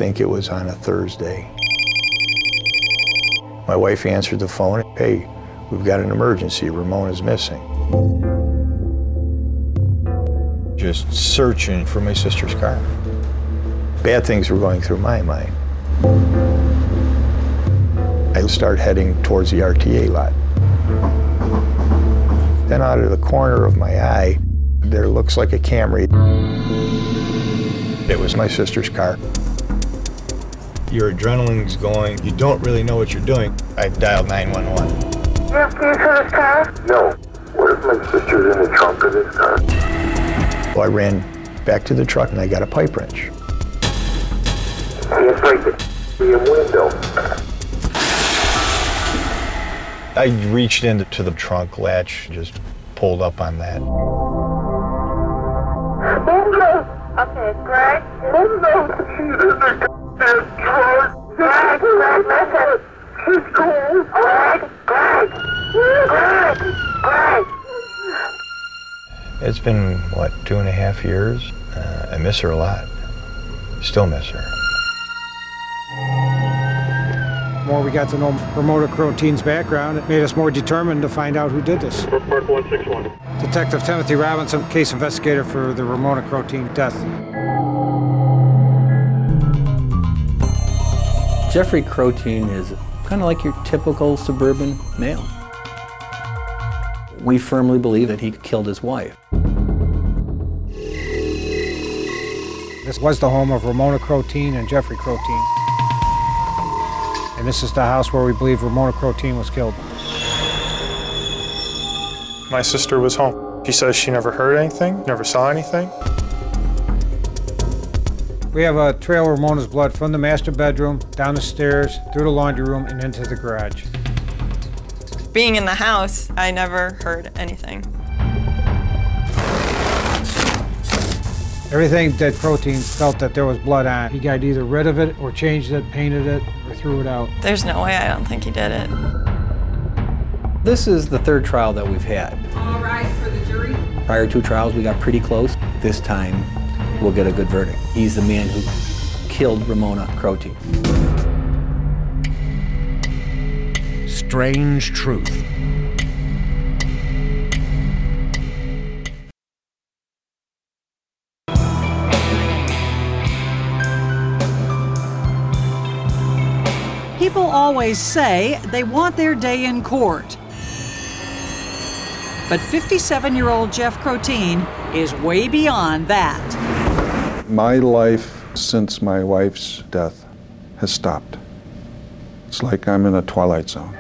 think it was on a Thursday. My wife answered the phone. Hey, we've got an emergency. Ramona's missing. Just searching for my sister's car. Bad things were going through my mind. I start heading towards the RTA lot. Then out of the corner of my eye, there looks like a Camry. It was my sister's car. Your adrenaline's going. You don't really know what you're doing. I dialed 911. You have keys for this car? No. What if my sister's in the trunk of this car? Well, I ran back to the truck and I got a pipe wrench. Can't break the window. I reached into the trunk latch, just pulled up on that. Okay, Greg. She's in the goddamn trunk. Greg, listen. She's cool. Greg. It's been, what, 2.5 years? I miss her a lot. Still miss her. The more we got to know Ramona Crotein's background, it made us more determined to find out who did this. Park 161. Detective Timothy Robinson, case investigator for the Ramona Crotein death. Jeffrey Crotein is kind of like your typical suburban male. We firmly believe that he killed his wife. This was the home of Ramona Crotein and Jeffrey Crotein. And this is the house where we believe Ramona Crotein was killed. My sister was home. She says she never heard anything, never saw anything. We have a trail of Ramona's blood from the master bedroom, down the stairs, through the laundry room, and into the garage. Being in the house, I never heard anything. Everything that Crotein felt that there was blood on, he got either rid of it or changed it, painted it, or threw it out. There's no way I don't think he did it. This is the third trial that we've had. All right, for the jury. Prior 2 trials, we got pretty close. This time, we'll get a good verdict. He's the man who killed Ramona Crotein. Strange truth. People always say they want their day in court. But 57-year-old Jeff Crotein is way beyond that. My life since my wife's death has stopped. It's like I'm in a twilight zone.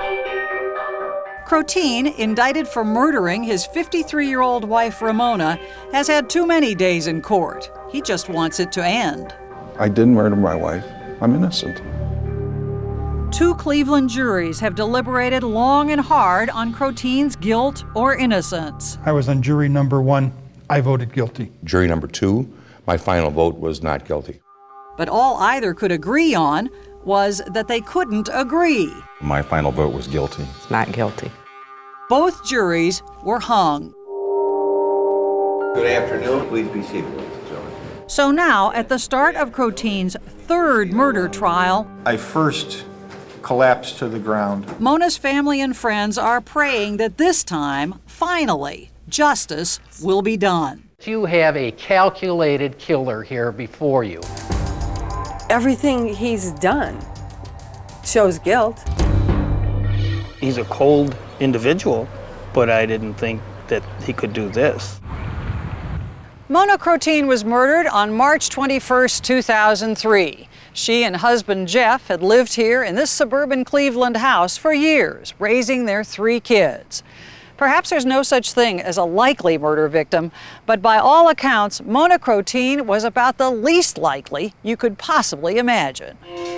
Crotein, indicted for murdering his 53-year-old wife Ramona, has had too many days in court. He just wants it to end. I didn't murder my wife. I'm innocent. 2 Cleveland juries have deliberated long and hard on Crotein's guilt or innocence. I was on jury number 1. I voted guilty. Jury number 2, my final vote was not guilty. But all either could agree on was that they couldn't agree. My final vote was guilty. Not guilty. Both juries were hung. Good afternoon. Please be seated, ladies and gentlemen. So now, at the start of Crotein's 3rd murder trial, I first collapsed to the ground. Mona's family and friends are praying that this time, finally, justice will be done. You have a calculated killer here before you. Everything he's done shows guilt. He's a cold individual, but I didn't think that he could do this. Mona Crotein was murdered on March 21st, 2003. She and husband Jeff had lived here in this suburban Cleveland house for years, raising their 3 kids. Perhaps there's no such thing as a likely murder victim, but by all accounts, Mona Crotein was about the least likely you could possibly imagine.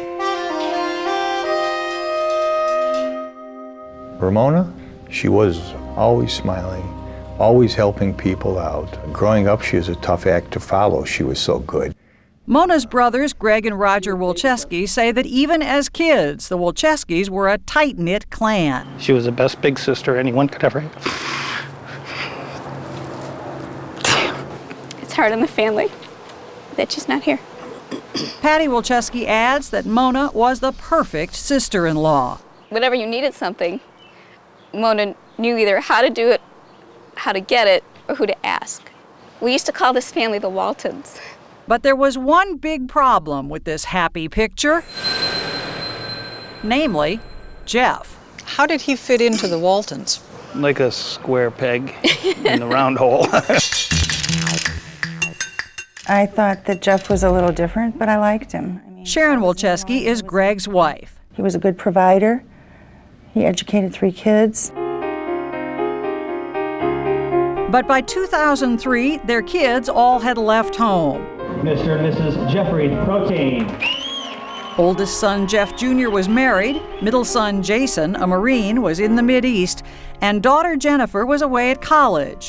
Ramona, she was always smiling, always helping people out. Growing up, she was a tough act to follow. She was so good. Mona's brothers, Greg and Roger Wolcheski, say that even as kids, the Wolcheskis were a tight-knit clan. She was the best big sister anyone could ever have. It's hard on the family that she's not here. Patty Wilczewski adds that Mona was the perfect sister-in-law. Whenever you needed something, Mona knew either how to do it, how to get it, or who to ask. We used to call this family the Waltons. But there was one big problem with this happy picture, namely Jeff. How did he fit into the Waltons? Like a square peg in a round hole. I thought that Jeff was a little different, but I liked him. Sharon Wilczewski is Greg's wife. He was a good provider. He educated 3 kids. But by 2003, their kids all had left home. Mr. and Mrs. Jeffrey Protein. Oldest son Jeff Jr. was married, middle son Jason, a Marine, was in the Mideast, and daughter Jennifer was away at college.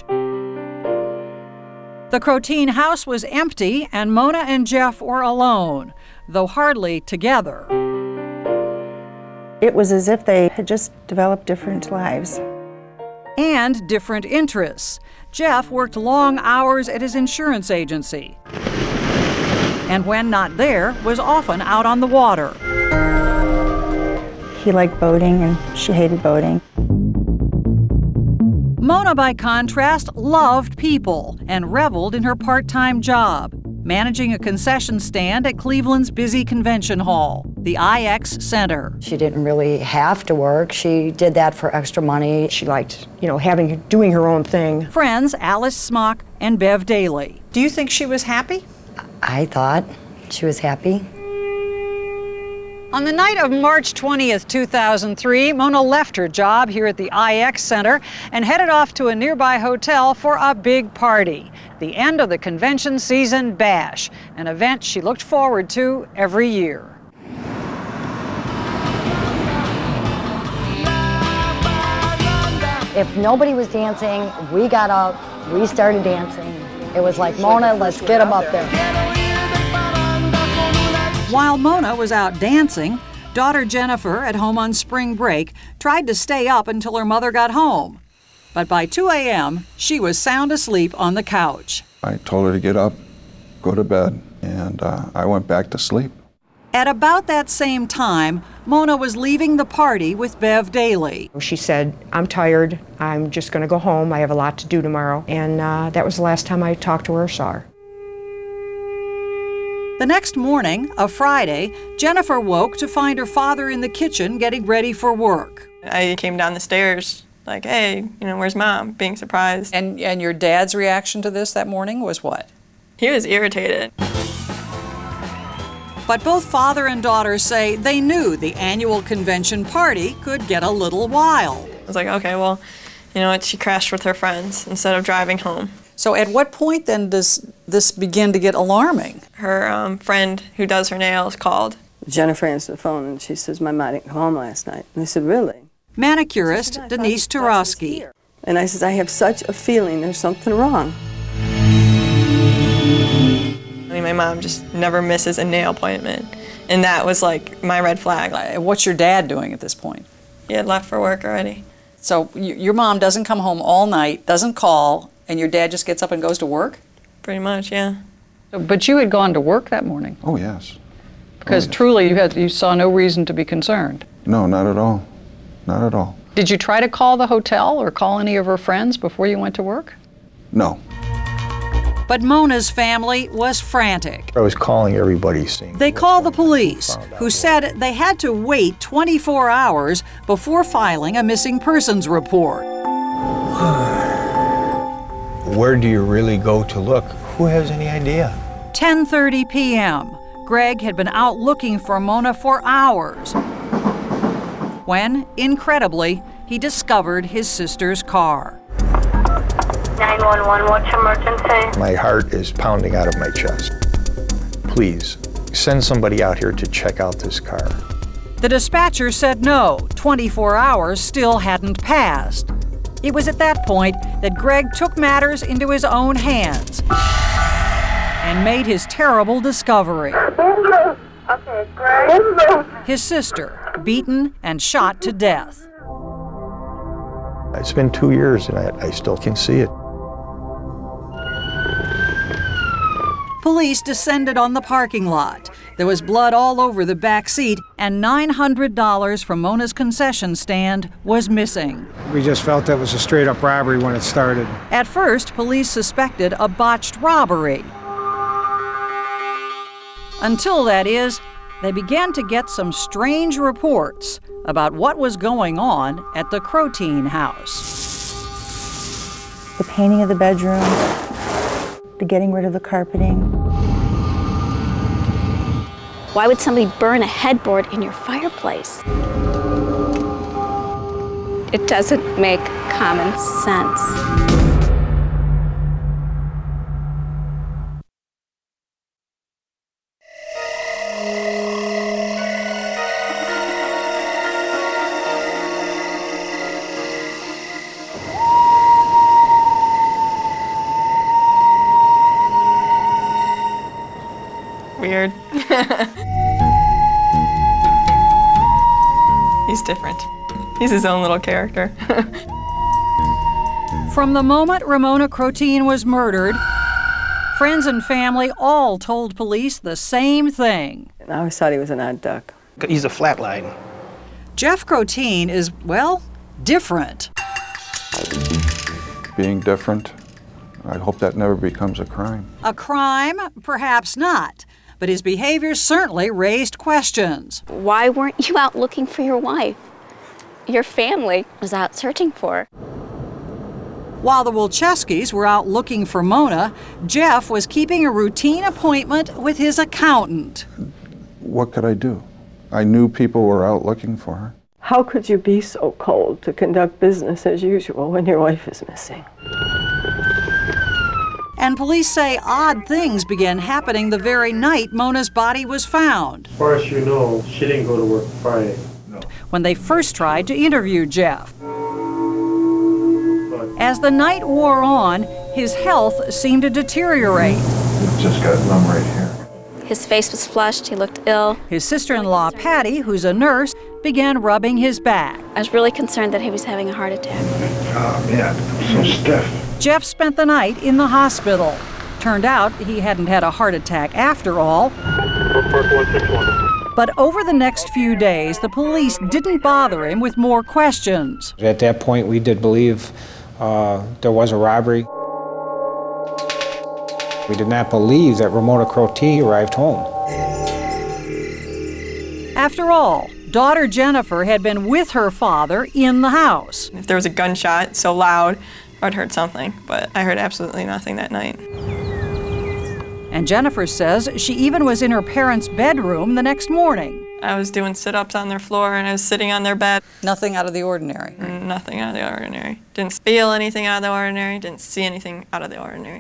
The Crotein house was empty, and Mona and Jeff were alone, though hardly together. It was as if they had just developed different lives. And different interests. Jeff worked long hours at his insurance agency, and when not there, was often out on the water. He liked boating, and she hated boating. Mona, by contrast, loved people and reveled in her part-time job, managing a concession stand at Cleveland's busy convention hall, the IX Center. She didn't really have to work. She did that for extra money. She liked, doing her own thing. Friends Alice Smock and Bev Daly. Do you think she was happy? I thought she was happy. On the night of March 20th, 2003, Mona left her job here at the IX Center and headed off to a nearby hotel for a big party, the end of the convention season bash, an event she looked forward to every year. If nobody was dancing, we got up, we started dancing. It was like, Mona, let's get them up there. While Mona was out dancing, daughter Jennifer, at home on spring break, tried to stay up until her mother got home. But by 2 a.m., she was sound asleep on the couch. I told her to get up, go to bed, and I went back to sleep. At about that same time, Mona was leaving the party with Bev Daly. She said, I'm tired, I'm just going to go home, I have a lot to do tomorrow. And that was the last time I talked to her or saw her. The next morning, a Friday, Jennifer woke to find her father in the kitchen getting ready for work. I came down the stairs like, hey, where's Mom? Being surprised. And your dad's reaction to this that morning was what? He was irritated. But both father and daughter say they knew the annual convention party could get a little wild. I was like, okay, well, you know what? She crashed with her friends instead of driving home. So at what point then does this begin to get alarming? Her friend who does her nails called. Jennifer answered the phone and she says, my mom didn't come home last night. And I said, really? Manicurist Denise Turowski. And I said, I have such a feeling there's something wrong. My mom just never misses a nail appointment. And that was like my red flag. What's your dad doing at this point? He had left for work already. So your mom doesn't come home all night, doesn't call, and your dad just gets up and goes to work? Pretty much, yeah. But you had gone to work that morning. Oh, yes. Because truly you saw no reason to be concerned. No, not at all. Not at all. Did you try to call the hotel or call any of her friends before you went to work? No. But Mona's family was frantic. I was calling everybody, saying they called the police, who said they had to wait 24 hours before filing a missing persons report. where do you really go to look? Who has any idea? 10:30 p.m. Greg had been out looking for Mona for hours when, incredibly, he discovered his sister's car. 911, what's emergency? My heart is pounding out of my chest. Please, send somebody out here to check out this car. The dispatcher said no. 24 hours still hadn't passed. It was at that point that Greg took matters into his own hands and made his terrible discovery. Okay, Greg. His sister, beaten and shot to death. It's been 2 years and I still can see it. Police descended on the parking lot. There was blood all over the back seat, and $900 from Mona's concession stand was missing. We just felt it was a straight-up robbery when it started. At first, police suspected a botched robbery. Until, that is, they began to get some strange reports about what was going on at the Crotein house. The painting of the bedroom, the getting rid of the carpeting. Why would somebody burn a headboard in your fireplace? It doesn't make common sense. Weird. He's different. He's his own little character. From the moment Ramona Crotein was murdered, friends and family all told police the same thing. I always thought he was an odd duck. He's a flatline. Jeff Crotein is, well, different. Being different, I hope that never becomes a crime. A crime? Perhaps not. But his behavior certainly raised questions. Why weren't you out looking for your wife? Your family was out searching for her. While the Wilczewskis were out looking for Mona, Jeff was keeping a routine appointment with his accountant. What could I do? I knew people were out looking for her. How could you be so cold to conduct business as usual when your wife is missing? And police say odd things began happening the very night Mona's body was found. As far as you know, she didn't go to work Friday. No. When they first tried to interview Jeff. As the night wore on, his health seemed to deteriorate. It just got numb right here. His face was flushed, he looked ill. His sister-in-law, Patty, who's a nurse, began rubbing his back. I was really concerned that he was having a heart attack. Oh, man, I'm so stiff. Jeff spent the night in the hospital. Turned out he hadn't had a heart attack after all. But over the next few days, the police didn't bother him with more questions. At that point, we did believe there was a robbery. We did not believe that Ramona Crotein arrived home. After all, daughter Jennifer had been with her father in the house. If there was a gunshot so loud, I'd heard something, but I heard absolutely nothing that night. And Jennifer says she even was in her parents' bedroom the next morning. I was doing sit-ups on their floor and I was sitting on their bed. Nothing out of the ordinary. Nothing out of the ordinary. Didn't feel anything out of the ordinary, didn't see anything out of the ordinary.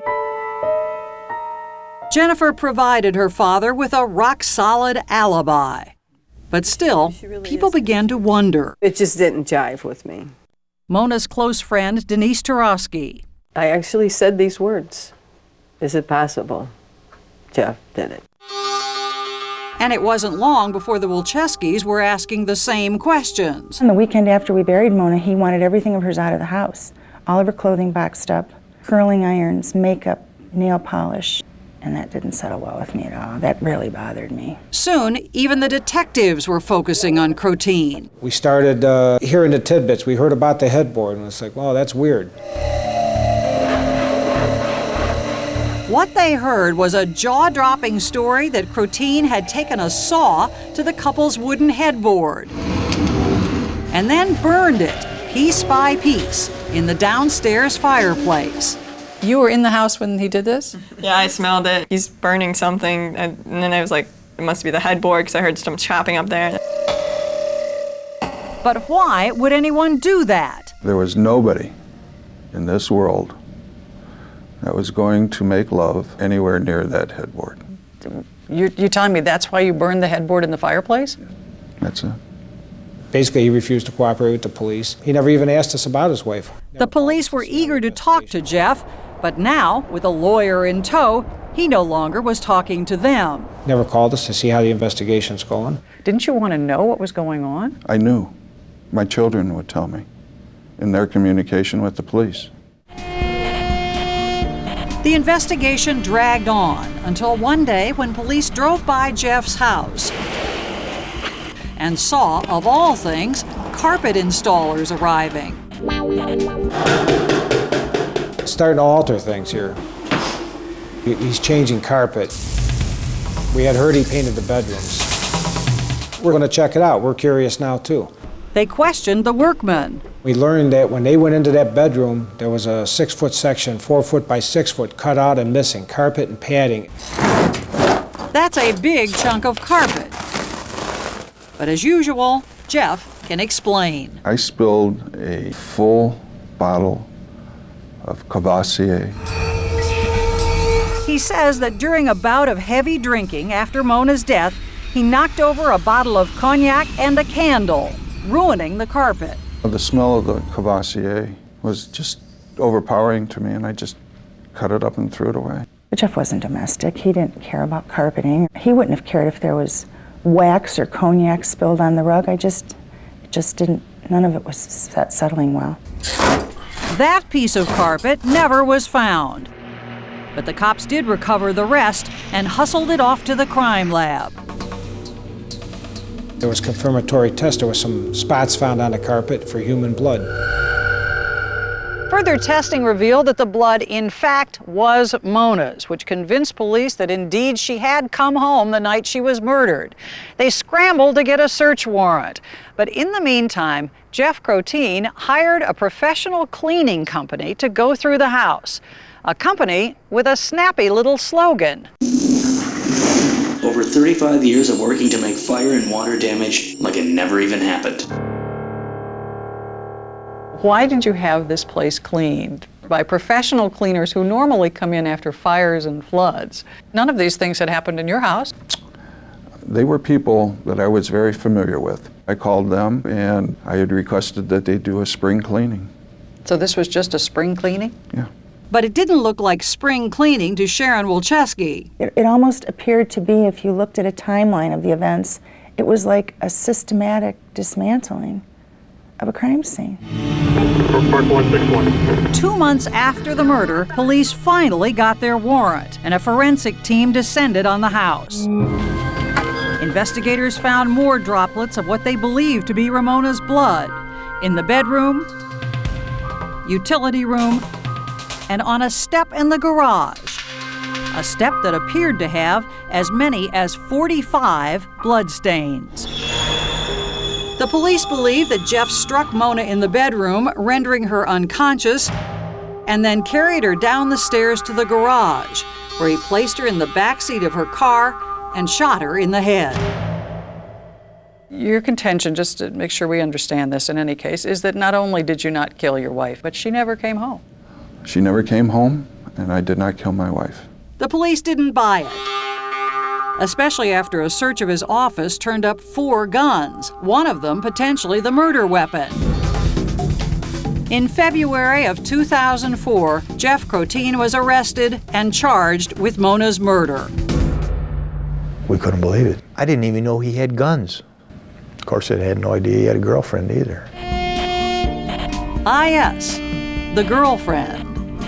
Jennifer provided her father with a rock-solid alibi. But still, people began to wonder. It just didn't jive with me. Mona's close friend, Denise Turowski. I actually said these words. Is it possible Jeff did it? And it wasn't long before the Wilczewskis were asking the same questions. On the weekend after we buried Mona, he wanted everything of hers out of the house. All of her clothing boxed up, curling irons, makeup, nail polish. And that didn't settle well with me at all. That really bothered me. Soon, even the detectives were focusing on Crotein. We started hearing the tidbits. We heard about the headboard, and it's like, well, that's weird. What they heard was a jaw-dropping story that Crotein had taken a saw to the couple's wooden headboard and then burned it, piece by piece, in the downstairs fireplace. You were in the house when he did this? Yeah, I smelled it. He's burning something, and then I was like, it must be the headboard because I heard some chopping up there. But why would anyone do that? There was nobody in this world that was going to make love anywhere near that headboard. You're telling me that's why you burned the headboard in the fireplace? That's it. Basically, he refused to cooperate with the police. He never even asked us about his wife. The police were eager to talk to Jeff, but now, with a lawyer in tow, he no longer was talking to them. Never called us to see how the investigation's going. Didn't you want to know what was going on? I knew. My children would tell me in their communication with the police. The investigation dragged on until one day when police drove by Jeff's house and saw, of all things, carpet installers arriving. Starting to alter things here. He's changing carpet. We had heard he painted the bedrooms. We're going to check it out. We're curious now, too. They questioned the workmen. We learned that when they went into that bedroom, there was a 6-foot section, 4 foot by 6 foot, cut out and missing, carpet and padding. That's a big chunk of carpet. But as usual, Jeff can explain. I spilled a full bottle of Cavassier. He says that during a bout of heavy drinking after Mona's death, he knocked over a bottle of cognac and a candle, ruining the carpet. The smell of the Cavassier was just overpowering to me, and I just cut it up and threw it away. But Jeff wasn't domestic. He didn't care about carpeting. He wouldn't have cared if there was wax or cognac spilled on the rug. It just didn't, none of it was settling well. That piece of carpet never was found. But the cops did recover the rest and hustled it off to the crime lab. There was confirmatory tests. There was some spots found on the carpet for human blood. Further testing revealed that the blood, in fact, was Mona's, which convinced police that indeed she had come home the night she was murdered. They scrambled to get a search warrant. But in the meantime, Jeff Crotine hired a professional cleaning company to go through the house. A company with a snappy little slogan. Over 35 years of working to make fire and water damage like it never even happened. Why did you have this place cleaned by professional cleaners who normally come in after fires and floods? None of these things had happened in your house. They were people that I was very familiar with. I called them and I had requested that they do a spring cleaning. So this was just a spring cleaning? Yeah. But it didn't look like spring cleaning to Sharon Wilczewski. It almost appeared to be, if you looked at a timeline of the events, it was like a systematic dismantling of a crime scene. 2 months after the murder, police finally got their warrant, and a forensic team descended on the house. Investigators found more droplets of what they believed to be Ramona's blood in the bedroom, utility room, and on a step in the garage. A step that appeared to have as many as 45 bloodstains. The police believe that Jeff struck Mona in the bedroom, rendering her unconscious, and then carried her down the stairs to the garage, where he placed her in the backseat of her car and shot her in the head. Your contention, just to make sure we understand this in any case, is that not only did you not kill your wife, but she never came home. She never came home, and I did not kill my wife. The police didn't buy it, especially after a search of his office turned up 4 guns, one of them potentially the murder weapon. In February of 2004, Jeff Crotine was arrested and charged with Mona's murder. We couldn't believe it. I didn't even know he had guns. Of course, I had no idea he had a girlfriend either. Ah, yes, the girlfriend.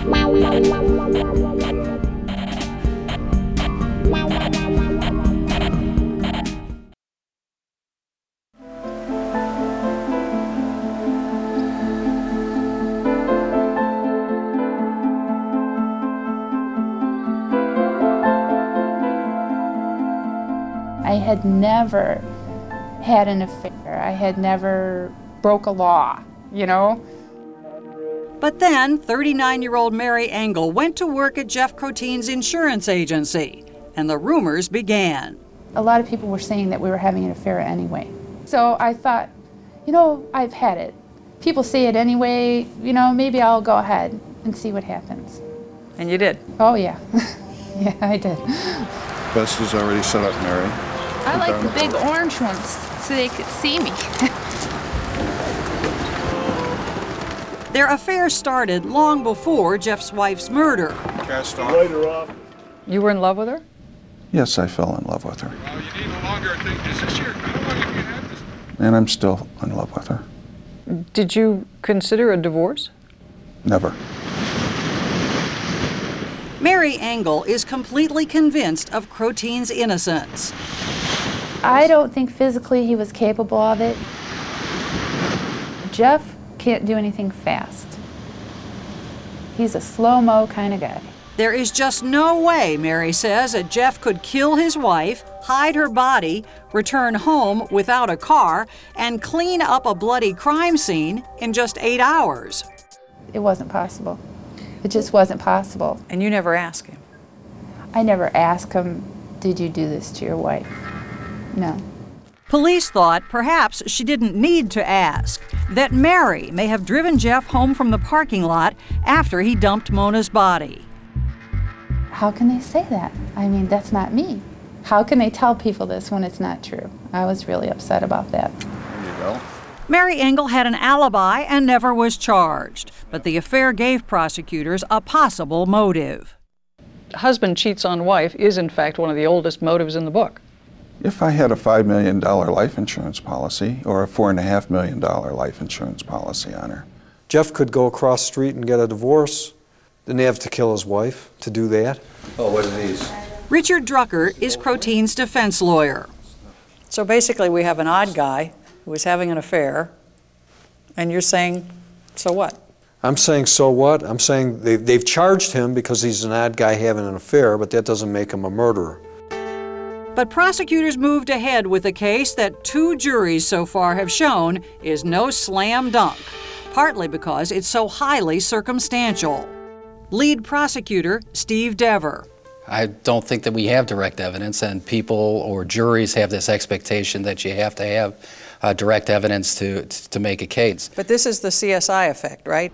I had never had an affair. I had never broke a law, you know? But then, 39-year-old Mary Engel went to work at Jeff Crotine's insurance agency, and the rumors began. A lot of people were saying that we were having an affair anyway. So I thought, you know, I've had it. People say it anyway, you know, maybe I'll go ahead and see what happens. And you did? Oh, yeah. Yeah, I did. Best is already set up, Mary. I like the big orange ones so they could see me. Their affair started long before Jeff's wife's murder. Cast off. You were in love with her? Yes, I fell in love with her. And I'm still in love with her. Did you consider a divorce? Never. Mary Engel is completely convinced of Crotein's innocence. I don't think physically he was capable of it. Jeff can't do anything fast. He's a slow-mo kind of guy. There is just no way, Mary says, that Jeff could kill his wife, hide her body, return home without a car, and clean up a bloody crime scene in just 8 hours. It wasn't possible. It just wasn't possible. And you never asked him? I never asked him, did you do this to your wife? No. Police thought perhaps she didn't need to ask, that Mary may have driven Jeff home from the parking lot after he dumped Mona's body. How can they say that? I mean, that's not me. How can they tell people this when it's not true? I was really upset about that. There you go. Mary Engel had an alibi and never was charged, but the affair gave prosecutors a possible motive. Husband cheats on wife is, in fact, one of the oldest motives in the book. If I had a $5 million life insurance policy or a $4.5 million life insurance policy on her. Jeff could go across the street and get a divorce. Didn't he have to kill his wife to do that? Oh, what are these? Richard Drucker is Crotein's defense lawyer. So basically we have an odd guy who was having an affair, and you're saying, so what? I'm saying, so what? I'm saying they've charged him because he's an odd guy having an affair, but that doesn't make him a murderer. But prosecutors moved ahead with a case that 2 juries so far have shown is no slam dunk, partly because it's so highly circumstantial. Lead prosecutor Steve Dever. I don't think that we have direct evidence, and people or juries have this expectation that you have to have direct evidence to make a case. But this is the CSI effect, right?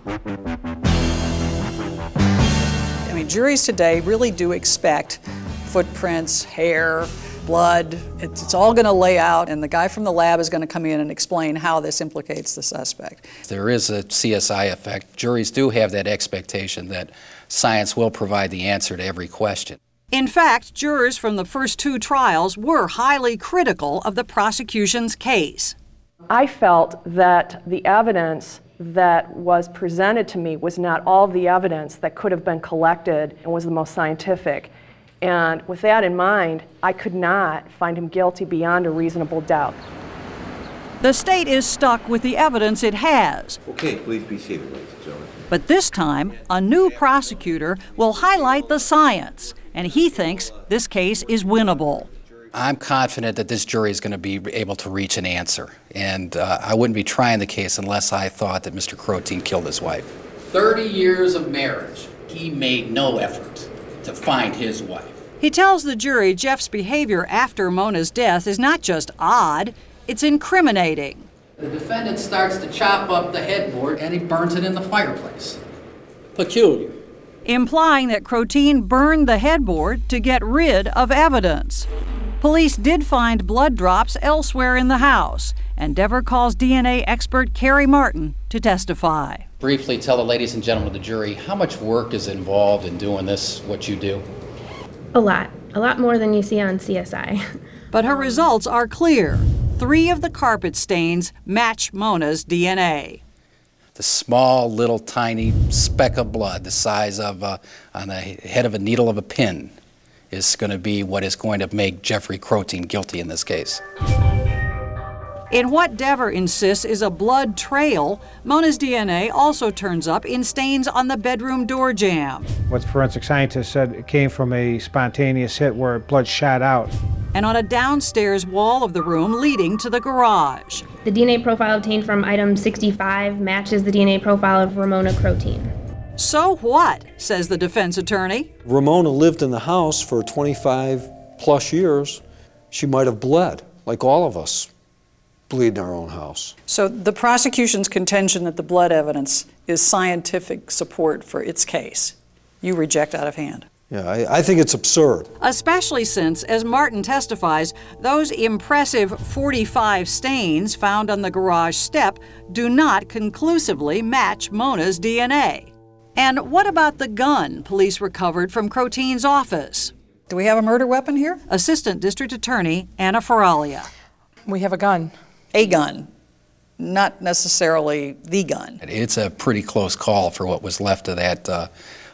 I mean, juries today really do expect footprints, hair, blood. It's all going to lay out, and the guy from the lab is going to come in and explain how this implicates the suspect. There is a CSI effect. Juries do have that expectation that science will provide the answer to every question. In fact, jurors from the first 2 trials were highly critical of the prosecution's case. I felt that the evidence that was presented to me was not all the evidence that could have been collected and was the most scientific. And with that in mind, I could not find him guilty beyond a reasonable doubt. The state is stuck with the evidence it has. Okay, please be seated, ladies and gentlemen. But this time, a new prosecutor will highlight the science, and he thinks this case is winnable. I'm confident that this jury is going to be able to reach an answer, and I wouldn't be trying the case unless I thought that Mr. Crotein killed his wife. 30 years of marriage, he made no effort to find his wife. He tells the jury Jeff's behavior after Mona's death is not just odd, it's incriminating. The defendant starts to chop up the headboard and he burns it in the fireplace. Peculiar. Implying that Crotein burned the headboard to get rid of evidence. Police did find blood drops elsewhere in the house, and Dever calls DNA expert Carrie Martin to testify. Briefly tell the ladies and gentlemen of the jury, how much work is involved in doing this, what you do? A lot more than you see on CSI. But her results are clear. 3 of the carpet stains match Mona's DNA. The small, little, tiny speck of blood, the size of, on the head of a needle of a pin, is going to be what is going to make Jeffrey Crotein guilty in this case. In what Dever insists is a blood trail, Mona's DNA also turns up in stains on the bedroom door jamb. What the forensic scientist said, it came from a spontaneous hit where blood shot out. And on a downstairs wall of the room leading to the garage. The DNA profile obtained from item 65 matches the DNA profile of Ramona Crotein. So what, says the defense attorney? Ramona lived in the house for 25 plus years. She might have bled, like all of us bleed in our own house. So the prosecution's contention that the blood evidence is scientific support for its case, you reject out of hand. Yeah, I think it's absurd. Especially since, as Martin testifies, those impressive 45 stains found on the garage step do not conclusively match Mona's DNA. And what about the gun police recovered from Crotein's office? Do we have a murder weapon here? Assistant District Attorney Anna Faralia. We have a gun. A gun, not necessarily the gun. It's a pretty close call for what was left of that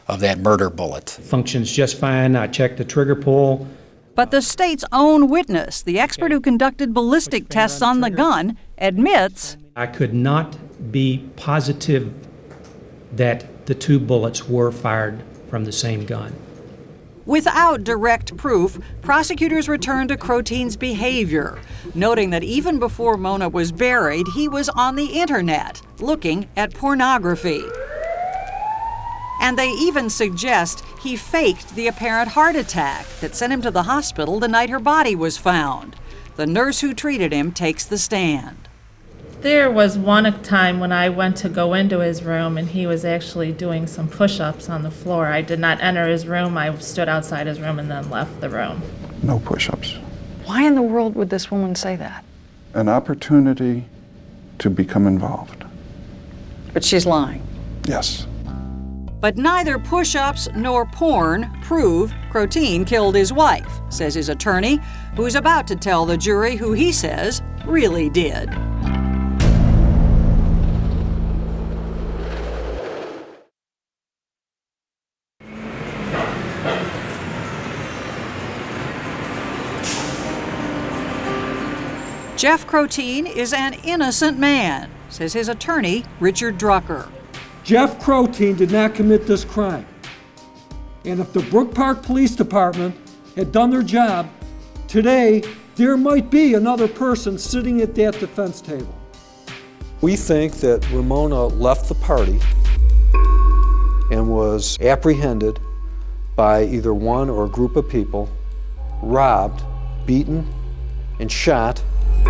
that murder bullet. Functions just fine. I checked the trigger pull. But the state's own witness, the expert who conducted ballistic tests on the gun, admits I could not be positive that the 2 bullets were fired from the same gun. without direct proof, prosecutors returned to Croteen's behavior, noting that even before Mona was buried, he was on the internet looking at pornography. And they even suggest he faked the apparent heart attack that sent him to the hospital the night her body was found. The nurse who treated him takes the stand. There was one time when I went to go into his room and he was actually doing some push-ups on the floor. I did not enter his room. I stood outside his room and then left the room. No push-ups. Why in the world would this woman say that? An opportunity to become involved. But she's lying. Yes. But neither push-ups nor porn prove Croteen killed his wife, says his attorney, who's about to tell the jury who he says really did. Jeff Croteen is an innocent man, says his attorney, Richard Drucker. Jeff Croteen did not commit this crime. And if the Brook Park Police Department had done their job, today there might be another person sitting at that defense table. We think that Ramona left the party and was apprehended by either one or a group of people, robbed, beaten, and shot.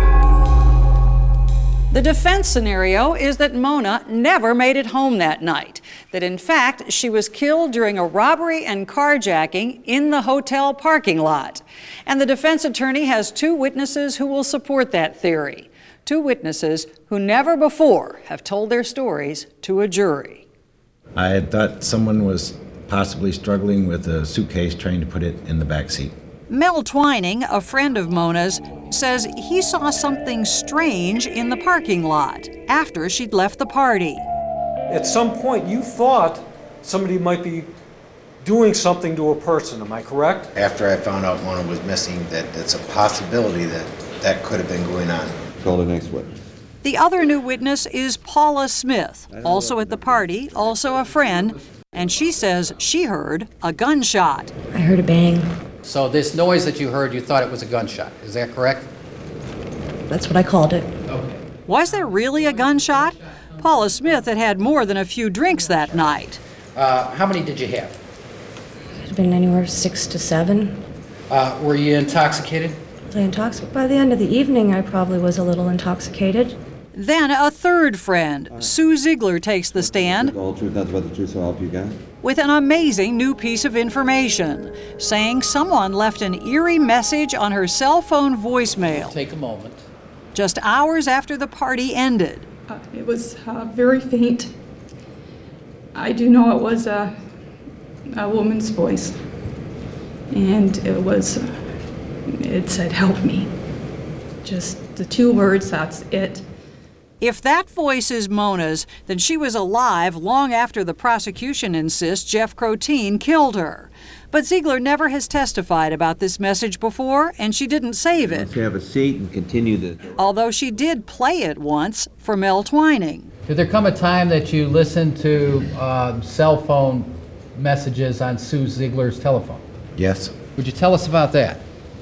The defense scenario is that Mona never made it home that night, that in fact she was killed during a robbery and carjacking in the hotel parking lot. And the defense attorney has two witnesses who will support that theory. Two witnesses who never before have told their stories to a jury. I had thought someone was possibly struggling with a suitcase trying to put it in the back seat. Mel Twining, a friend of Mona's, says he saw something strange in the parking lot after she'd left the party. At some point, you thought somebody might be doing something to a person, am I correct? After I found out Mona was missing, that it's a possibility that that could have been going on. Call the next witness. The other new witness is Paula Smith, also at the party, also a friend, and she says she heard a gunshot. I heard a bang. So this noise that you heard, you thought it was a gunshot. Is that correct? That's what I called it. Okay. Was there really a gunshot? Paula Smith had had more than a few drinks that night. How many did you have? It could have been anywhere 6 to 7. Were you intoxicated? Was I intoxicated? By the end of the evening, I probably was a little intoxicated. Then a third friend, Sue Ziegler, takes the stand The whole truth, nothing but the truth, so help you God. with an amazing new piece of information, saying someone left an eerie message on her cell phone voicemail. Take a moment. Just hours after the party ended. It was very faint. I do know it was a woman's voice. And it said, "Help me." Just the 2 words, that's it. If that voice is Mona's, then she was alive long after the prosecution insists Jeff Croteen killed her. But Ziegler never has testified about this message before, and she didn't save it. Let's have a seat and continue the... Although she did play it once for Mel Twining. Did there come a time that you listened to cell phone messages on Sue Ziegler's telephone? Yes. Would you tell us about that?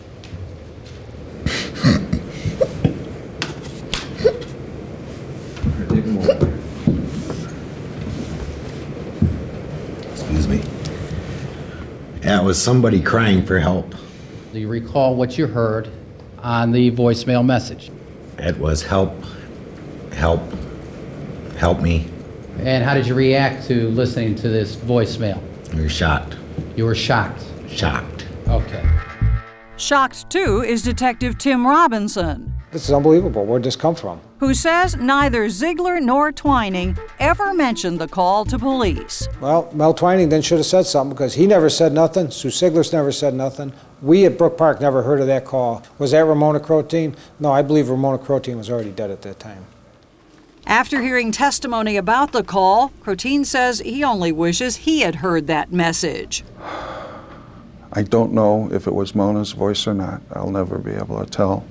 Excuse me. Yeah, it was somebody crying for help. Do you recall what you heard on the voicemail message? It was help, help, help me. And how did you react to listening to this voicemail? We were shocked. You were shocked? Shocked. Okay. Shocked, too, is Detective Tim Robinson, This is unbelievable. Where'd this come from? who says neither Ziegler nor Twining ever mentioned the call to police. Well, Mel Twining then should have said something because he never said nothing. Sue Ziegler's never said nothing. We at Brook Park never heard of that call. Was that Ramona Croteen? No, I believe Ramona Croteen was already dead at that time. After hearing testimony about the call, Crotean says he only wishes he had heard that message. I don't know if it was Mona's voice or not. I'll never be able to tell.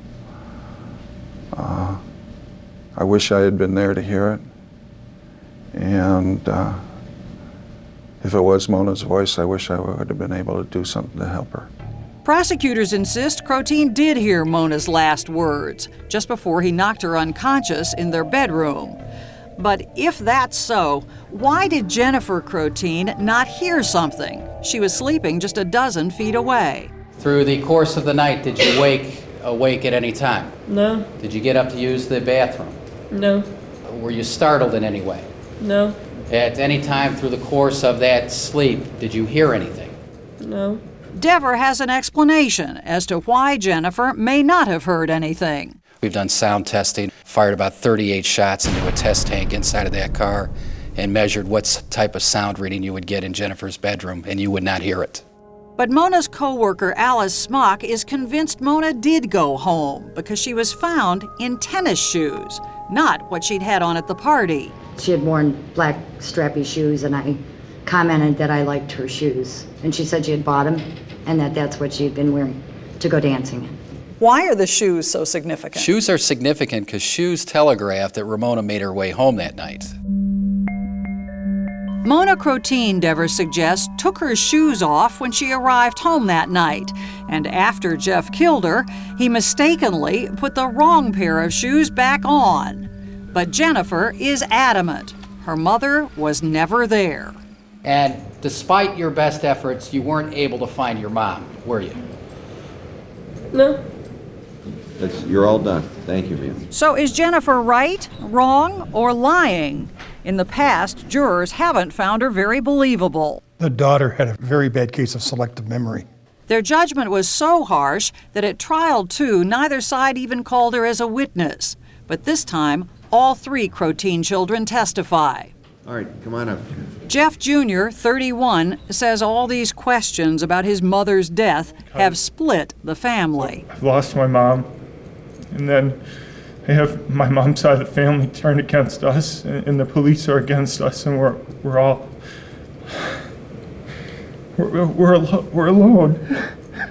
I wish I had been there to hear it. And if it was Mona's voice, I wish I would have been able to do something to help her. Prosecutors insist Crotean did hear Mona's last words just before he knocked her unconscious in their bedroom. But if that's so, why did Jennifer Crotean not hear something? She was sleeping just a dozen feet away. Through the course of the night, did you awake at any time? No. Did you get up to use the bathroom? No. Were you startled in any way? No. At any time through the course of that sleep, did you hear anything? No. Dever has an explanation as to why Jennifer may not have heard anything. We've done sound testing, fired about 38 shots into a test tank inside of that car, and measured what type of sound reading you would get in Jennifer's bedroom, and you would not hear it. But Mona's co-worker Alice Smock is convinced Mona did go home because she was found in tennis shoes, not what she'd had on at the party. She had worn black strappy shoes, and I commented that I liked her shoes. And she said she had bought them and that that's what she had been wearing to go dancing in. Why are the shoes so significant? Shoes are significant because shoes telegraph that Ramona made her way home that night. Mona Crotean, Dever suggests, took her shoes off when she arrived home that night. And after Jeff killed her, he mistakenly put the wrong pair of shoes back on. But Jennifer is adamant. Her mother was never there. And despite your best efforts, you weren't able to find your mom, were you? No. You're all done. Thank you, ma'am. So is Jennifer right, wrong, or lying? In the past, jurors haven't found her very believable. The daughter had a very bad case of selective memory. Their judgment was so harsh that at trial, too, neither side even called her as a witness. But this time, all three Crotean children testify. All right, come on up. Jeff Jr., 31, says all these questions about his mother's death have split the family. I've lost my mom, and then I have my mom's side of the family turned against us, and the police are against us, and we're all alone.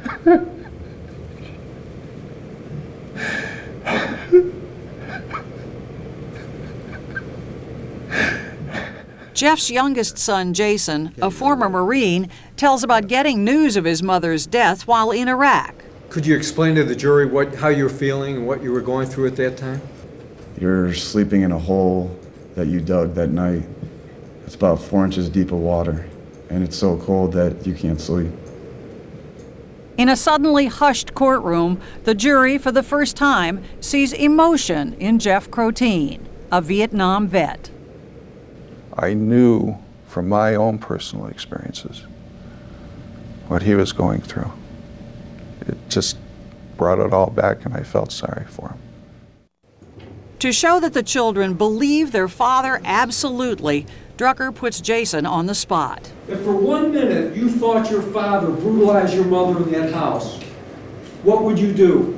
Jeff's youngest son, Jason, a former Marine, tells about getting news of his mother's death while in Iraq. Could you explain to the jury how you were feeling and what you were going through at that time? You're sleeping in a hole that you dug that night. It's about 4 inches deep of water, and it's so cold that you can't sleep. In a suddenly hushed courtroom, the jury, for the first time, sees emotion in Jeff Crotean, a Vietnam vet. I knew from my own personal experiences what he was going through. It just brought it all back, and I felt sorry for him. To show that the children believe their father absolutely, Drucker puts Jason on the spot. If for 1 minute you thought your father brutalized your mother in that house, what would you do?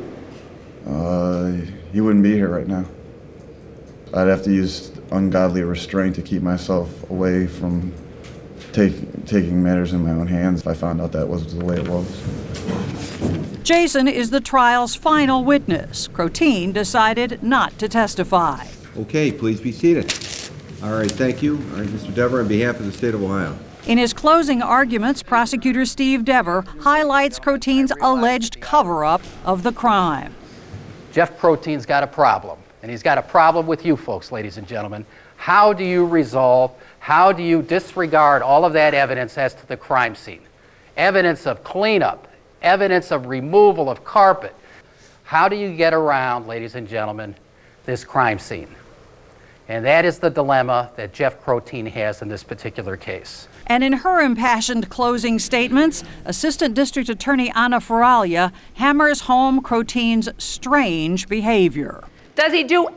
He wouldn't be here right now. I'd have to use ungodly restraint to keep myself away from taking matters in my own hands if I found out that was the way it was. Jason is the trial's final witness. Crotean decided not to testify. Okay, please be seated. All right, thank you. All right, Mr. Dever, on behalf of the state of Ohio. In his closing arguments, prosecutor Steve Dever highlights Crotean's alleged cover-up of the crime. Jeff Crotean's got a problem, and he's got a problem with you folks, ladies and gentlemen. How do you disregard all of that evidence as to the crime scene? Evidence of cleanup, evidence of removal of carpet. How do you get around, ladies and gentlemen, this crime scene? And that is the dilemma that Jeff Crotean has in this particular case. And in her impassioned closing statements, Assistant District Attorney Anna Faralia hammers home Crotean's strange behavior. Does he do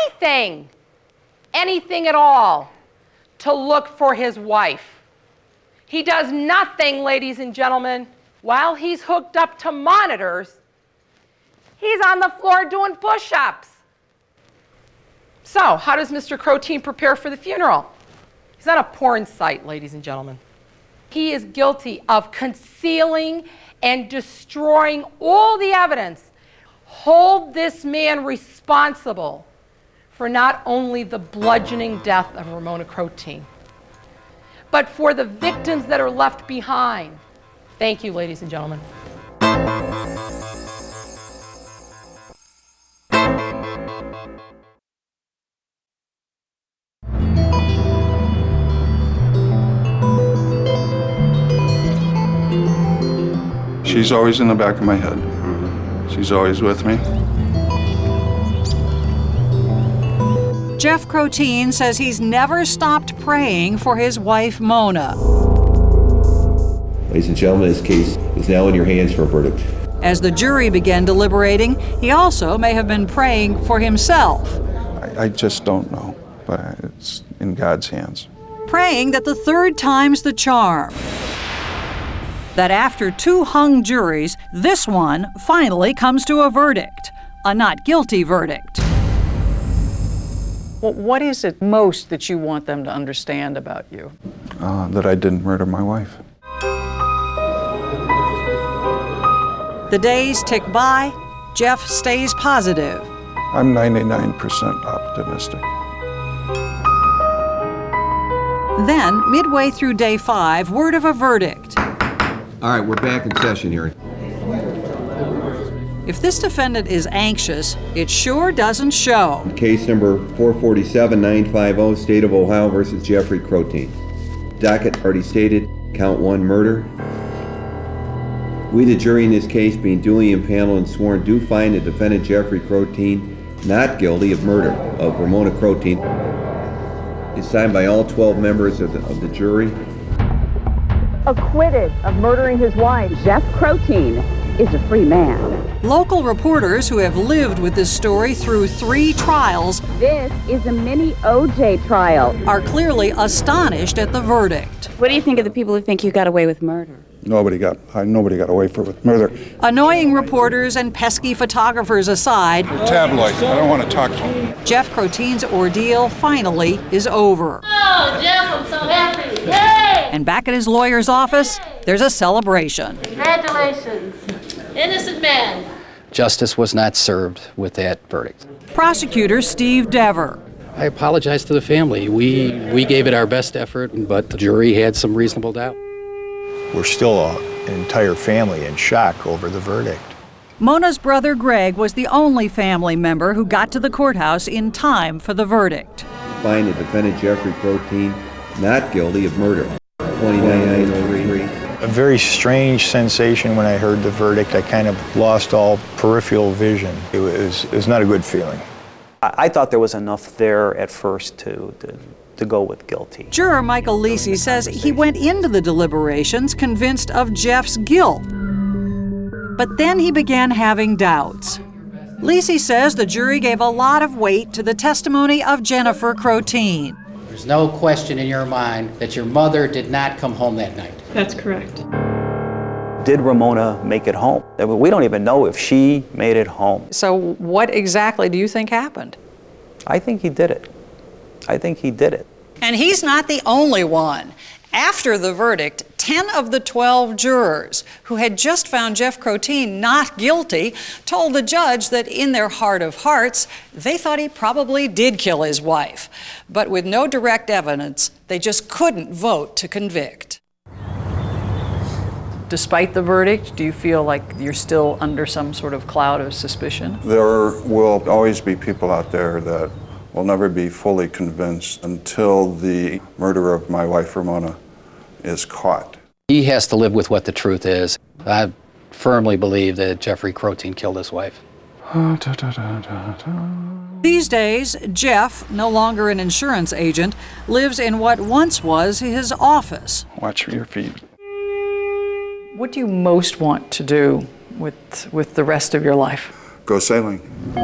anything at all, to look for his wife? He does nothing, ladies and gentlemen. While he's hooked up to monitors, he's on the floor doing push-ups. So, how does Mr. Crotein prepare for the funeral? He's on a porn site, ladies and gentlemen. He is guilty of concealing and destroying all the evidence. Hold this man responsible for not only the bludgeoning death of Ramona Crotein, but for the victims that are left behind. Thank you, ladies and gentlemen. She's always in the back of my head. She's always with me. Jeff Crotein says he's never stopped praying for his wife, Mona. Ladies and gentlemen, this case is now in your hands for a verdict. As the jury began deliberating, he also may have been praying for himself, I just don't know, but it's in God's hands. praying that the third time's the charm. That after 2 hung juries, this one finally comes to a verdict, a not guilty verdict. Well, what is it most that you want them to understand about you? That I didn't murder my wife. The days tick by, Jeff stays positive. I'm 99% optimistic. Then, midway through day 5, word of a verdict. All right, we're back in session here. If this defendant is anxious, it sure doesn't show. Case number 447950, State of Ohio versus Jeffrey Crotein. Docket already stated, count 1, murder. We, the jury in this case, being duly impaneled and sworn, do find the defendant Jeffrey Crotein not guilty of murder of Ramona Crotein. It's signed by all 12 members of the jury. Acquitted of murdering his wife, Jeff Crotein is a free man. Local reporters who have lived with this story through 3 trials, This is a mini OJ trial, are clearly astonished at the verdict. What do you think of the people who think you got away with murder? Nobody got away with murder. Annoying reporters and pesky photographers aside, Tabloid, I don't want to talk to him. Jeff Crotein's ordeal finally is over. Oh, Jeff, I'm so happy. Yay! And back at his lawyer's office, there's a celebration. Congratulations. Innocent man. Justice was not served with that verdict. Prosecutor Steve Dever. I apologize to the family. We gave it our best effort, but the jury had some reasonable doubt. We're still an entire family in shock over the verdict. Mona's brother Greg was the only family member who got to the courthouse in time for the verdict. Find the defendant Jeffrey Crotein not guilty of murder. 2903. A very strange sensation when I heard the verdict. I kind of lost all peripheral vision. It was not a good feeling. I thought there was enough there at first to go with guilty. Juror Michael Lisi says he went into the deliberations convinced of Jeff's guilt. But then he began having doubts. Lisi says the jury gave a lot of weight to the testimony of Jennifer Crotein. There's no question in your mind that your mother did not come home that night. That's correct. Did Ramona make it home? We don't even know if she made it home. So what exactly do you think happened? I think he did it. I think he did it. And he's not the only one. After the verdict, 10 of the 12 jurors who had just found Jeff Crotein not guilty told the judge that in their heart of hearts, they thought he probably did kill his wife. But with no direct evidence, they just couldn't vote to convict. Despite the verdict, do you feel like you're still under some sort of cloud of suspicion? There will always be people out there that will never be fully convinced until the murderer of my wife, Ramona, is caught. He has to live with what the truth is. I firmly believe that Jeffrey Crotein killed his wife. These days, Jeff, no longer an insurance agent, lives in what once was his office. Watch for your feet. What do you most want to do with the rest of your life? Go sailing.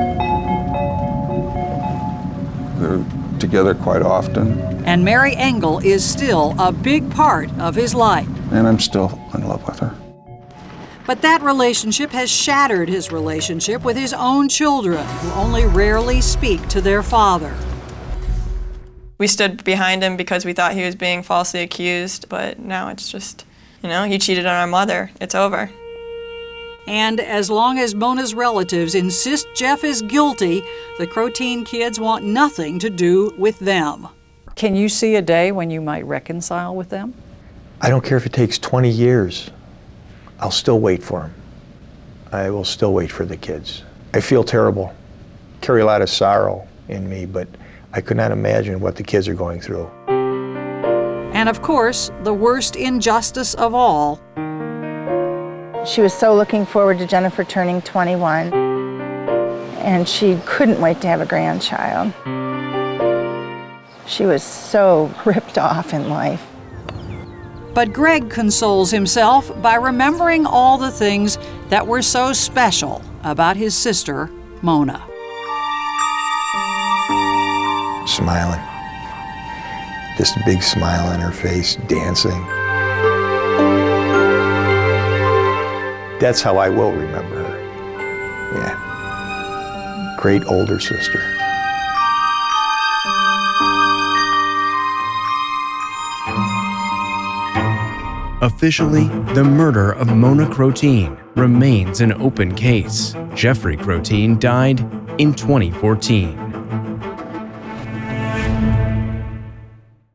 They're together quite often. And Mary Engel is still a big part of his life. And I'm still in love with her. But that relationship has shattered his relationship with his own children, who only rarely speak to their father. We stood behind him because we thought he was being falsely accused, but now it's just, he cheated on our mother. It's over. And as long as Mona's relatives insist Jeff is guilty, the Crotean kids want nothing to do with them. Can you see a day when you might reconcile with them? I don't care if it takes 20 years. I'll still wait for him. I will still wait for the kids. I feel terrible, carry a lot of sorrow in me, but I could not imagine what the kids are going through. And of course, the worst injustice of all. She was so looking forward to Jennifer turning 21, and she couldn't wait to have a grandchild. She was so ripped off in life. But Greg consoles himself by remembering all the things that were so special about his sister, Mona. Smiling. This big smile on her face, dancing. That's how I will remember her. Yeah. Great older sister. Officially, the murder of Mona Crotean remains an open case. Jeffrey Crotean died in 2014.